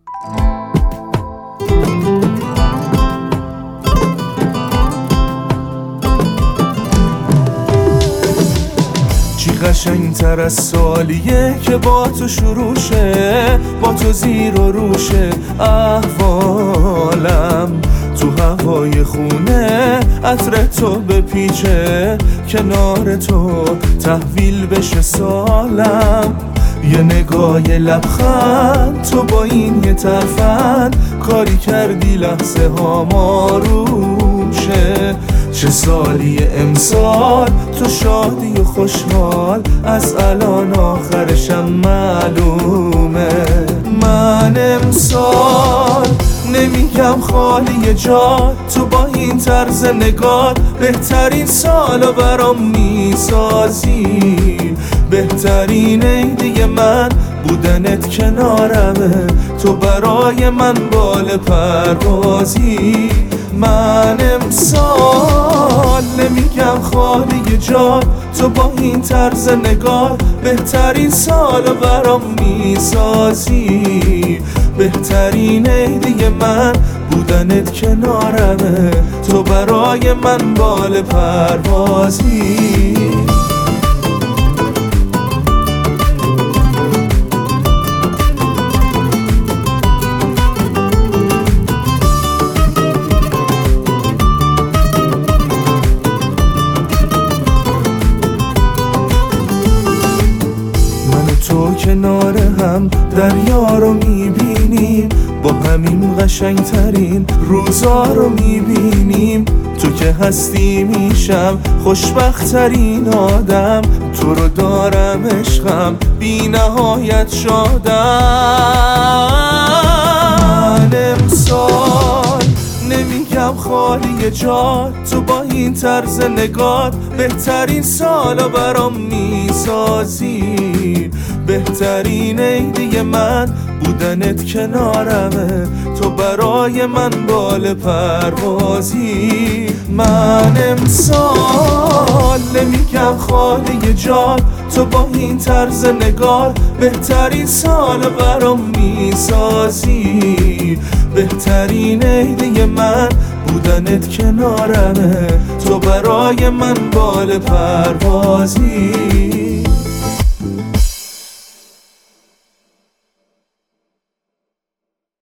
چی قشنگتر از سالیه که با تو شروع شه، با تو زیر و روشه احوالم، تو هوای خونه عطر تو بپیچه، کنار تو تحویل بشه سالم. یه نگاه یه لبخند تو با این یه ترفند، کاری کردی لحظه ها ماروشه. چه سالی امسال تو شادی و خوشحال، از الان آخرشم معلومه. من امسال نمیگم خالی جا، تو با این طرز نگاه بهترین سالو برام میسازی. بهترین عیدی من بودنت کنارمه، تو برای من بال پروازی. من امسال نمیگم خالی جا، تو با این طرز نگاه بهترین سالو برام میسازی. بهترین عیدی من بودنت کنارمه، تو برای من بال پروازی. تو کنار هم دریا رو میبینیم، با همین قشنگترین روزا رو میبینیم. تو که هستی میشم خوشبختترین آدم، تو رو دارم عشقم بی نهایت شادم. من امسال نمیگم خالی جا، تو با این طرز نگاه بهترین سالو برام میسازی. بهترین عیدی من بودنت کنارمه، تو برای من بال پروازی. من امسال نمیگم خالی جا، تو با این طرز نگاه بهترین سالو برام میسازی. بهترین عیدی من بودنت کنارمه، تو برای من بال پروازی.